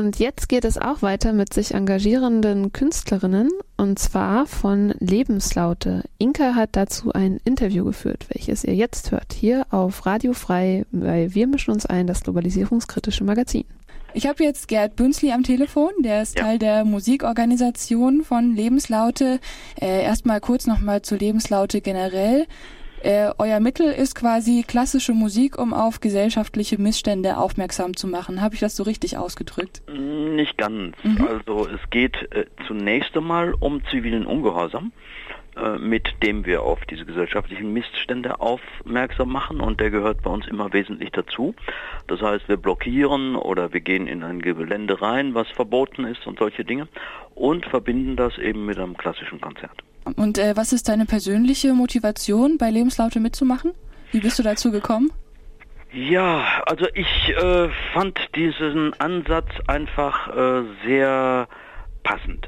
Und jetzt geht es auch weiter mit sich engagierenden Künstlerinnen, und zwar von Lebenslaute. Inka hat dazu ein Interview geführt, welches ihr jetzt hört, hier auf Radio Frei bei Wir mischen uns ein, das globalisierungskritische Magazin. Ich habe jetzt Gerd Bünzli am Telefon, der ist Teil der Musikorganisation von Lebenslaute. Erstmal kurz nochmal zu Lebenslaute generell. Euer Mittel ist quasi klassische Musik, um auf gesellschaftliche Missstände aufmerksam zu machen. Habe ich das so richtig ausgedrückt? Nicht ganz. Also es geht zunächst einmal um zivilen Ungehorsam, mit dem wir auf diese gesellschaftlichen Missstände aufmerksam machen, und der gehört bei uns immer wesentlich dazu. Das heißt, wir blockieren oder wir gehen in ein Gelände rein, was verboten ist und solche Dinge, und verbinden das eben mit einem klassischen Konzert. Und was ist deine persönliche Motivation, bei Lebenslaute mitzumachen? Wie bist du dazu gekommen? Ja, also ich fand diesen Ansatz einfach sehr passend.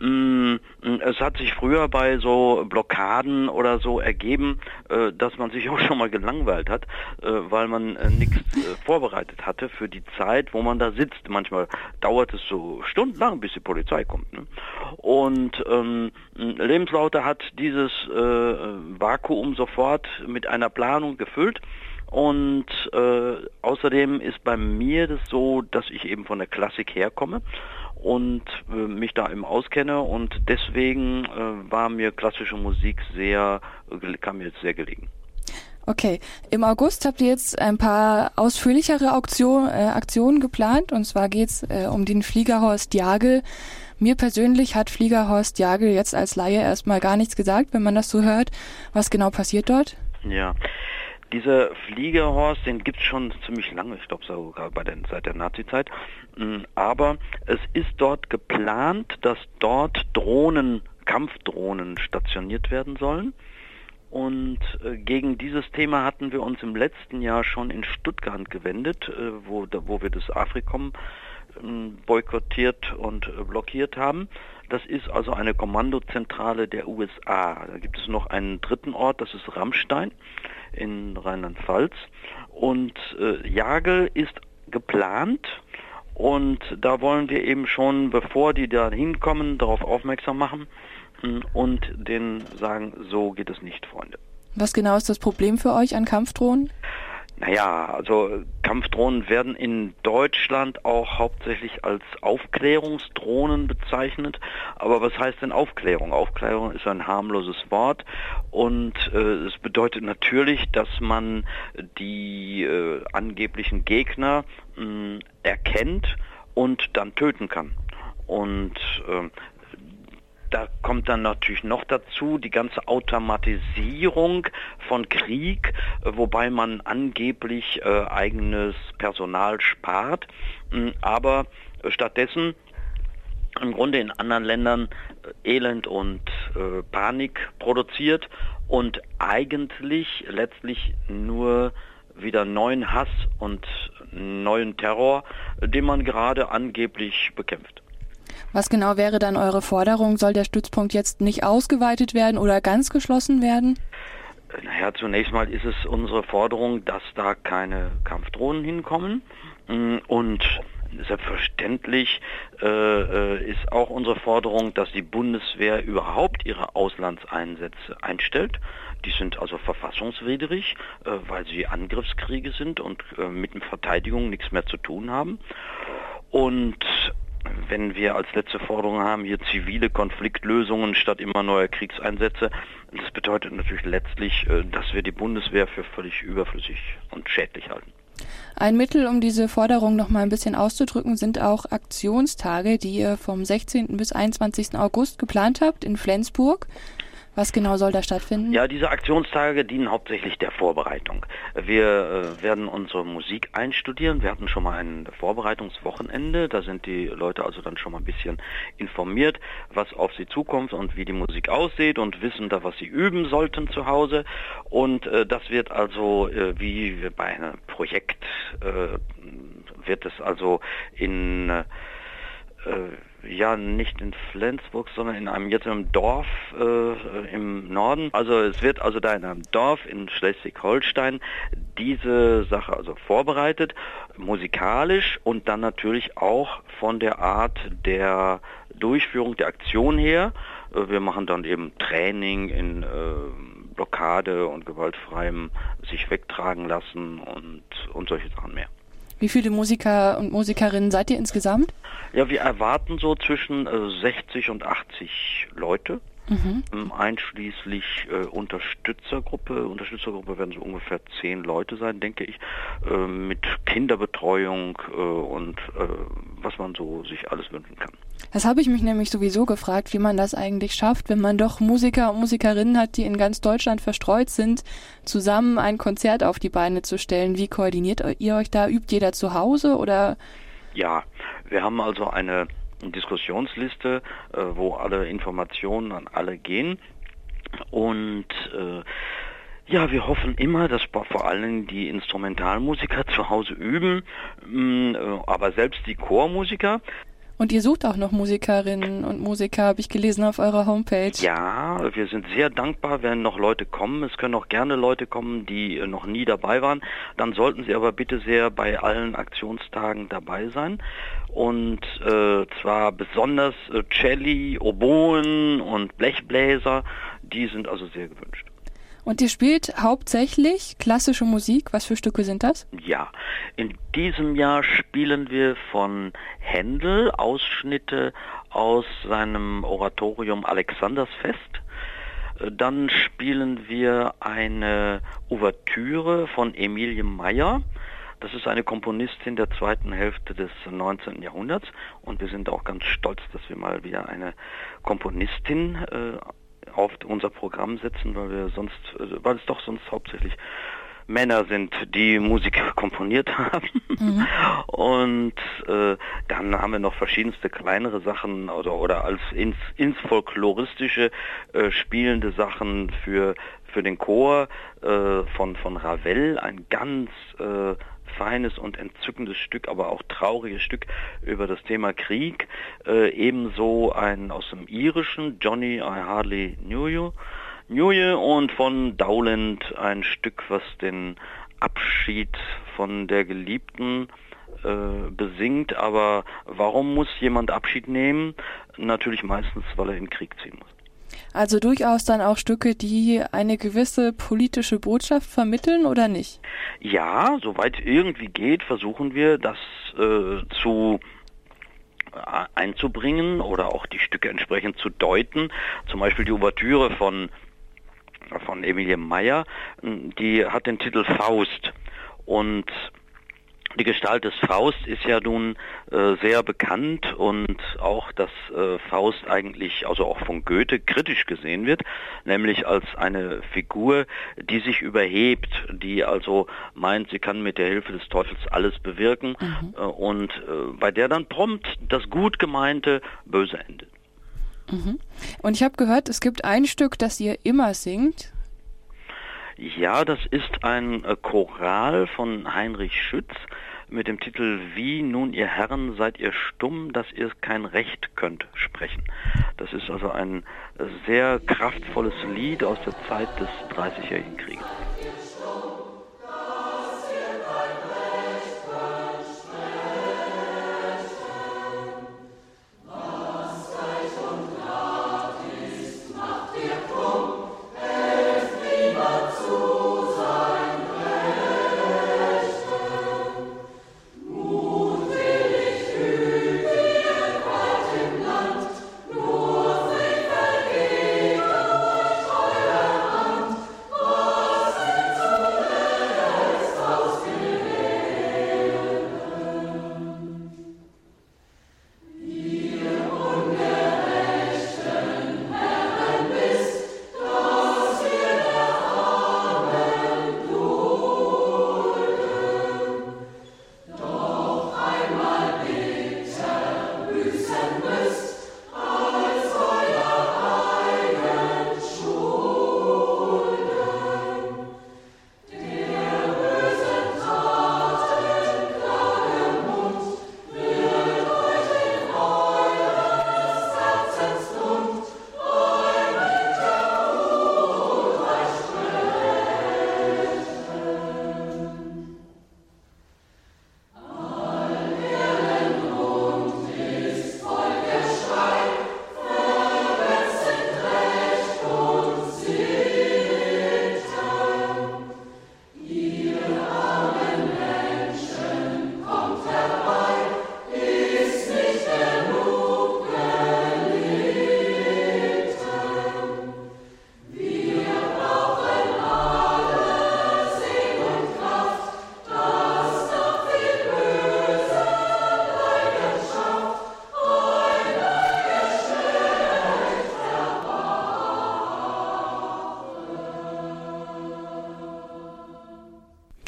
Es hat sich früher bei so Blockaden oder so ergeben, dass man sich auch schon mal gelangweilt hat, weil man nichts vorbereitet hatte für die Zeit, wo man da sitzt. Manchmal dauert es so stundenlang, bis die Polizei kommt. Ne? Und Lebenslaute hat dieses Vakuum sofort mit einer Planung gefüllt. Und außerdem ist bei mir das so, dass ich eben von der Klassik herkomme und mich da eben auskenne, und deswegen war mir klassische Musik kam mir jetzt sehr gelegen. Okay, im August habt ihr jetzt ein paar ausführlichere Aktionen geplant, und zwar geht's um den Fliegerhorst Jagel. Mir persönlich hat Fliegerhorst Jagel jetzt als Laie erstmal gar nichts gesagt, wenn man das so hört. Was genau passiert dort? Ja. Dieser Fliegerhorst, den gibt's schon ziemlich lange, ich glaube sogar seit der Nazizeit, aber es ist dort geplant, dass dort Kampfdrohnen stationiert werden sollen, und gegen dieses Thema hatten wir uns im letzten Jahr schon in Stuttgart gewendet, wo wir das Afrikom boykottiert und blockiert haben. Das ist also eine Kommandozentrale der USA. Da gibt es noch einen dritten Ort, das ist Rammstein in Rheinland-Pfalz. Und Jagel ist geplant, und da wollen wir eben schon, bevor die da hinkommen, darauf aufmerksam machen und denen sagen, so geht es nicht, Freunde. Was genau ist das Problem für euch an Kampfdrohnen? Naja, also Kampfdrohnen werden in Deutschland auch hauptsächlich als Aufklärungsdrohnen bezeichnet. Aber was heißt denn Aufklärung? Aufklärung ist ein harmloses Wort, und es bedeutet natürlich, dass man die angeblichen Gegner erkennt und dann töten kann. Und da kommt dann natürlich noch dazu die ganze Automatisierung von Krieg, wobei man angeblich eigenes Personal spart, aber stattdessen im Grunde in anderen Ländern Elend und Panik produziert und eigentlich letztlich nur wieder neuen Hass und neuen Terror, den man gerade angeblich bekämpft. Was genau wäre dann eure Forderung? Soll der Stützpunkt jetzt nicht ausgeweitet werden oder ganz geschlossen werden? Naja, zunächst mal ist es unsere Forderung, dass da keine Kampfdrohnen hinkommen. Und selbstverständlich ist auch unsere Forderung, dass die Bundeswehr überhaupt ihre Auslandseinsätze einstellt. Die sind also verfassungswidrig, weil sie Angriffskriege sind und mit der Verteidigung nichts mehr zu tun haben. Und wenn wir als letzte Forderung haben, hier zivile Konfliktlösungen statt immer neuer Kriegseinsätze, das bedeutet natürlich letztlich, dass wir die Bundeswehr für völlig überflüssig und schädlich halten. Ein Mittel, um diese Forderung noch mal ein bisschen auszudrücken, sind auch Aktionstage, die ihr vom 16. bis 21. August geplant habt in Flensburg. Was genau soll da stattfinden? Ja, diese Aktionstage dienen hauptsächlich der Vorbereitung. Wir werden unsere Musik einstudieren. Wir hatten schon mal ein Vorbereitungswochenende. Da sind die Leute also dann schon mal ein bisschen informiert, was auf sie zukommt und wie die Musik aussieht, und wissen da, was sie üben sollten zu Hause. Und das wird also, wie bei einem Projekt, wird es also in Ja, nicht in Flensburg, sondern in einem Dorf im Norden. Also es wird also da in einem Dorf in Schleswig-Holstein diese Sache also vorbereitet, musikalisch und dann natürlich auch von der Art der Durchführung der Aktion her. Wir machen dann eben Training in Blockade und gewaltfreiem sich wegtragen lassen und solche Sachen mehr. Wie viele Musiker und Musikerinnen seid ihr insgesamt? Ja, wir erwarten so zwischen 60 und 80 Leute, einschließlich Unterstützergruppe. Unterstützergruppe werden so ungefähr 10 Leute sein, denke ich, mit Kinderbetreuung und was man so sich alles wünschen kann. Das habe ich mich nämlich sowieso gefragt, wie man das eigentlich schafft, wenn man doch Musiker und Musikerinnen hat, die in ganz Deutschland verstreut sind, zusammen ein Konzert auf die Beine zu stellen. Wie koordiniert ihr euch da? Übt jeder zu Hause oder? Ja, wir haben also eine Diskussionsliste, wo alle Informationen an alle gehen und ja, wir hoffen immer, dass vor allem die Instrumentalmusiker zu Hause üben, aber selbst die Chormusiker. Und ihr sucht auch noch Musikerinnen und Musiker, habe ich gelesen auf eurer Homepage. Ja, wir sind sehr dankbar, wenn noch Leute kommen. Es können auch gerne Leute kommen, die noch nie dabei waren. Dann sollten sie aber bitte sehr bei allen Aktionstagen dabei sein. Und zwar besonders Celli, Oboen und Blechbläser, die sind also sehr gewünscht. Und ihr spielt hauptsächlich klassische Musik. Was für Stücke sind das? Ja, in diesem Jahr spielen wir von Händel Ausschnitte aus seinem Oratorium Alexandersfest. Dann spielen wir eine Ouvertüre von Emilie Meyer. Das ist eine Komponistin der zweiten Hälfte des 19. Jahrhunderts. Und wir sind auch ganz stolz, dass wir mal wieder eine Komponistin auf unser Programm setzen, weil es doch sonst hauptsächlich Männer sind, die Musik komponiert haben. Und dann haben wir noch verschiedenste kleinere Sachen oder als ins Folkloristische spielende Sachen für den Chor von Ravel, ein ganz feines und entzückendes Stück, aber auch trauriges Stück über das Thema Krieg. Ebenso ein aus dem Irischen, Johnny, I Hardly Knew You, und von Dowland ein Stück, was den Abschied von der Geliebten besingt. Aber warum muss jemand Abschied nehmen? Natürlich meistens, weil er in den Krieg ziehen muss. Also durchaus dann auch Stücke, die eine gewisse politische Botschaft vermitteln oder nicht? Ja, soweit irgendwie geht, versuchen wir das einzubringen oder auch die Stücke entsprechend zu deuten. Zum Beispiel die Ouvertüre von Emilie Meyer, die hat den Titel Faust. Und die Gestalt des Faust ist ja nun sehr bekannt und auch, dass Faust eigentlich, also auch von Goethe, kritisch gesehen wird, nämlich als eine Figur, die sich überhebt, die also meint, sie kann mit der Hilfe des Teufels alles bewirken und bei der dann prompt das gut gemeinte böse endet. Und ich habe gehört, es gibt ein Stück, das ihr immer singt. Ja, das ist ein Choral von Heinrich Schütz mit dem Titel Wie nun ihr Herren seid ihr stumm, dass ihr kein Recht könnt sprechen. Das ist also ein sehr kraftvolles Lied aus der Zeit des 30-jährigen Krieges.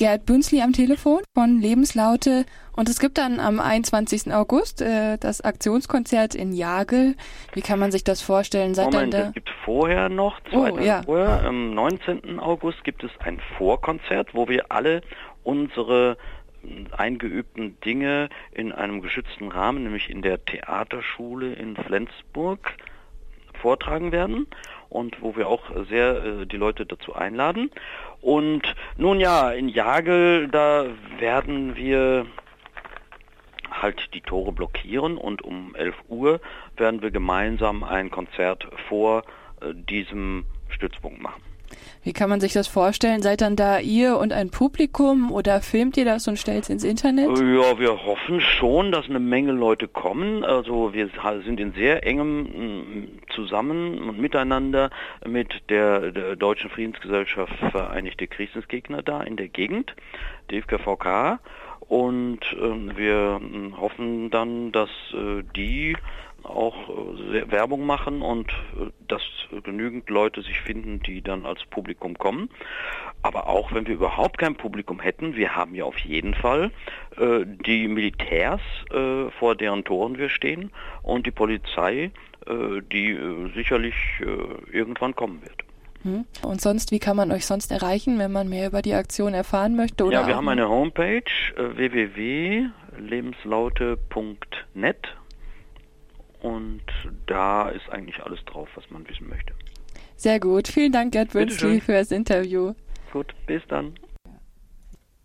Gerd Bünzli am Telefon von Lebenslaute. Und es gibt dann am 21. August das Aktionskonzert in Jagel. Wie kann man sich das vorstellen? Es gibt vorher noch, vorher, am 19. August gibt es ein Vorkonzert, wo wir alle unsere eingeübten Dinge in einem geschützten Rahmen, nämlich in der Theaterschule in Flensburg, vortragen werden und wo wir auch sehr die Leute dazu einladen. Und nun ja, in Jagel, da werden wir halt die Tore blockieren und um 11 Uhr werden wir gemeinsam ein Konzert vor diesem Stützpunkt machen. Wie kann man sich das vorstellen? Seid dann da ihr und ein Publikum oder filmt ihr das und stellt es ins Internet? Ja, wir hoffen schon, dass eine Menge Leute kommen. Also wir sind in sehr engem Zusammen und Miteinander mit der Deutschen Friedensgesellschaft Vereinigte Kriegsdienstgegner da in der Gegend, DFKVK. Und wir hoffen dann, dass die auch Werbung machen und dass genügend Leute sich finden, die dann als Publikum kommen. Aber auch wenn wir überhaupt kein Publikum hätten, wir haben ja auf jeden Fall die Militärs, vor deren Toren wir stehen, und die Polizei, die sicherlich irgendwann kommen wird. Und sonst, wie kann man euch sonst erreichen, wenn man mehr über die Aktion erfahren möchte? Oder ja, wir haben eine Homepage, www.lebenslaute.net. Und da ist eigentlich alles drauf, was man wissen möchte. Sehr gut. Vielen Dank, Gerd Bünzli, für das Interview. Gut, bis dann.